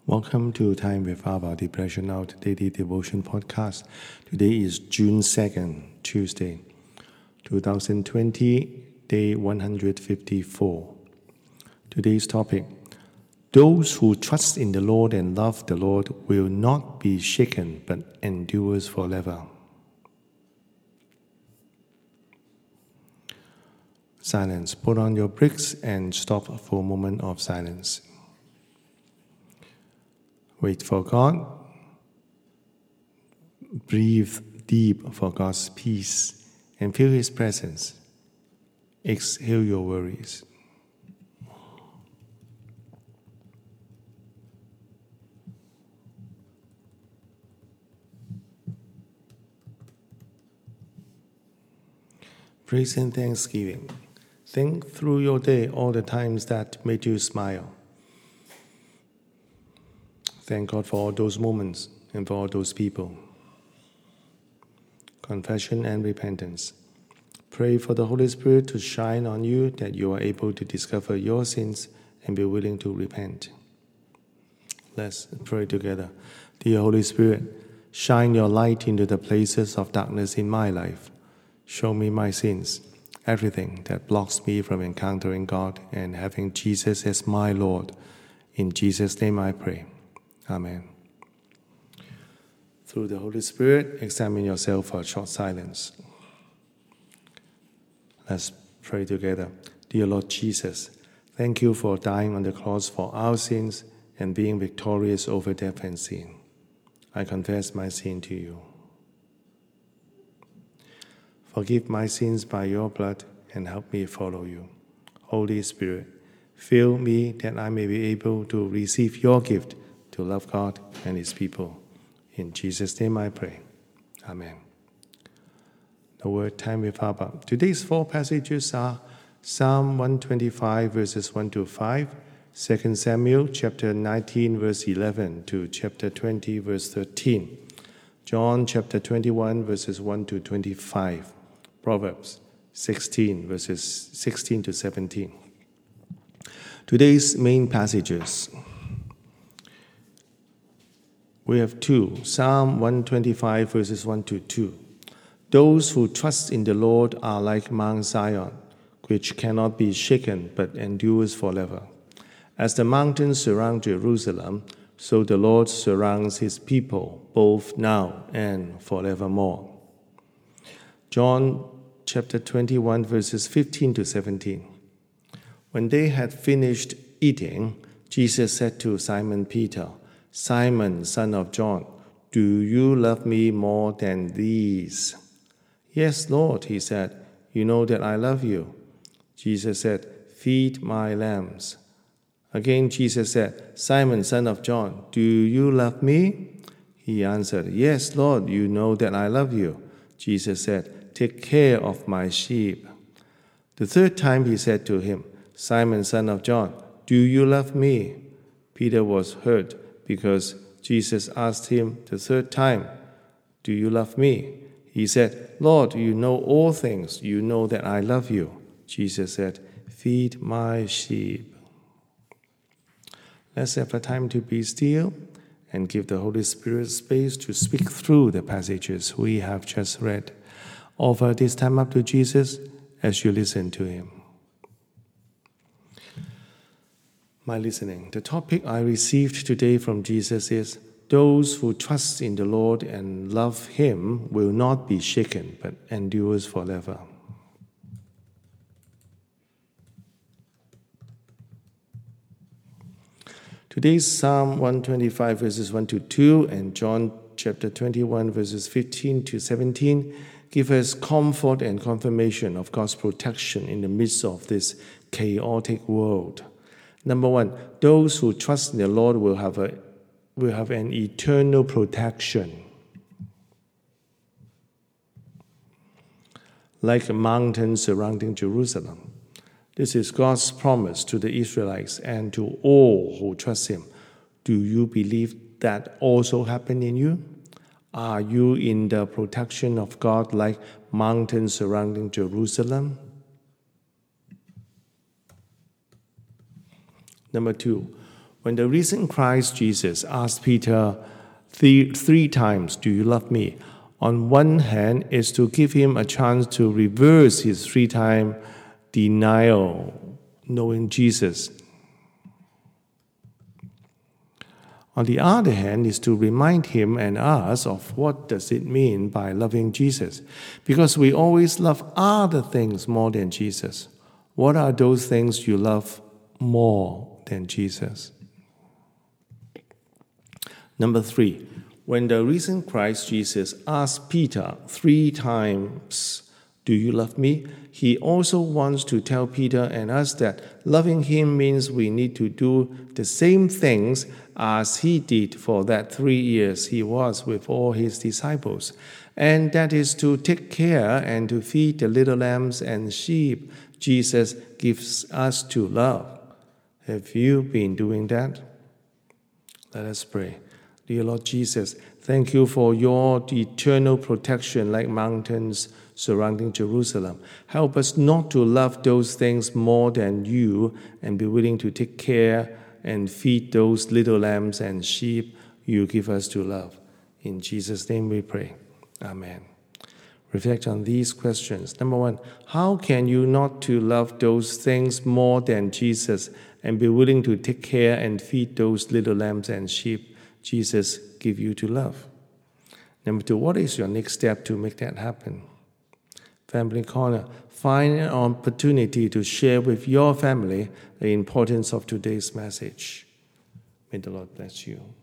Welcome to Time with Abba, the Pleasure Out Daily Devotion Podcast. Today is June 2nd, Tuesday, 2020, day 154. Today's topic: those who trust in the Lord and love the Lord will not be shaken, but endures forever. Silence. Put on your brakes and stop for a moment of silence. Wait for God. Breathe deep for God's peace and feel His presence. Exhale your worries. Praise and thanksgiving. Think through your day all the times that made you smile. Thank God for all those moments and for all those people. Confession and repentance. Pray for the Holy Spirit to shine on you, that you are able to discover your sins and be willing to repent. Let's pray together. Dear Holy Spirit, shine your light into the places of darkness in my life. Show me my sins, everything that blocks me from encountering God and having Jesus as my Lord. In Jesus' name I pray. Amen. Through the Holy Spirit, examine yourself for a short silence. Let's pray together. Dear Lord Jesus, thank you for dying on the cross for our sins and being victorious over death and sin. I confess my sin to you. Forgive my sins by your blood and help me follow you. Holy Spirit, fill me that I may be able to receive your gift to love God and His people. In Jesus' name I pray. Amen. The word Time with Abba. Today's four passages are Psalm 125 verses 1 to 5, 2 Samuel chapter 19 verse 11 to chapter 20 verse 13, John chapter 21 verses 1 to 25, Proverbs 16 verses 16 to 17. Today's main passages. We have two. Psalm 125 verses 1 to 2. Those who trust in the Lord are like Mount Zion, which cannot be shaken but endures forever. As the mountains surround Jerusalem, so the Lord surrounds His people, both now and forevermore. John chapter 21 verses 15 to 17. When they had finished eating, Jesus said to Simon Peter, "Simon, son of John, do you love me more than these?" "Yes, Lord," he said, "you know that I love you." Jesus said, "Feed my lambs." Again Jesus said, "Simon, son of John, do you love me?" He answered, "Yes, Lord, you know that I love you." Jesus said, "Take care of my sheep." The third time he said to him, "Simon, son of John, do you love me?" Peter was hurt because Jesus asked him the third time, "Do you love me?" He said, "Lord, you know all things. You know that I love you." Jesus said, "Feed my sheep." Let's have a time to be still and give the Holy Spirit space to speak through the passages we have just read. Offer this time up to Jesus as you listen to Him. My listening. The topic I received today from Jesus is, those who trust in the Lord and love Him will not be shaken, but endures forever. Today's Psalm 125 verses 1 to 2 and John chapter 21 verses 15 to 17 give us comfort and confirmation of God's protection in the midst of this chaotic world. Number one, those who trust in the Lord will have an eternal protection. Like a mountain surrounding Jerusalem. This is God's promise to the Israelites and to all who trust Him. Do you believe that also happened in you? Are you in the protection of God like mountains surrounding Jerusalem? Number two, When the risen Christ Jesus asked Peter three times, "Do you love me?" on one hand is to give him a chance to reverse his three-time denial, knowing Jesus. On the other hand is to remind him and us of what does it mean by loving Jesus, because we always love other things more than Jesus. What are those things you love more than Jesus? Number 3, when the risen Christ Jesus asked Peter 3 times, "Do you love me?" he also wants to tell Peter and us that loving him means we need to do the same things as he did for that 3 years he was with all his disciples. And that is to take care and to feed the little lambs and sheep Jesus gives us to love. Have you been doing that? Let us pray. Dear Lord Jesus, thank you for your eternal protection like mountains surrounding Jerusalem. Help us not to love those things more than you and be willing to take care and feed those little lambs and sheep you give us to love. In Jesus' name we pray. Amen. Reflect on these questions. Number 1, how can you not to love those things more than Jesus and be willing to take care and feed those little lambs and sheep Jesus give you to love? Number 2, what is your next step to make that happen? Family Corner, find an opportunity to share with your family the importance of today's message. May the Lord bless you.